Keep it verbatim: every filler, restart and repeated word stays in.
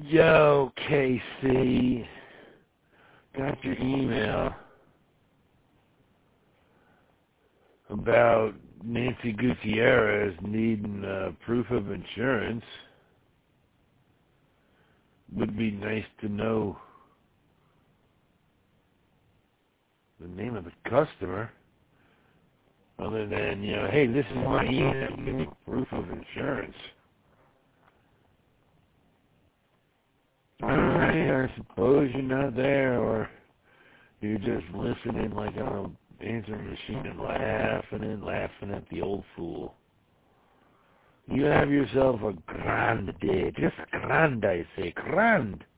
Yo, K C, got your email about Nancy Gutierrez needing uh, proof of insurance. Would be nice to know the name of the customer, other than, you know, hey, this is my email, give me proof of insurance. Alright, I suppose you're not there, or you're just listening like on an answering machine and laughing and laughing at the old fool. You have yourself a grand day, just grand, I say, grand.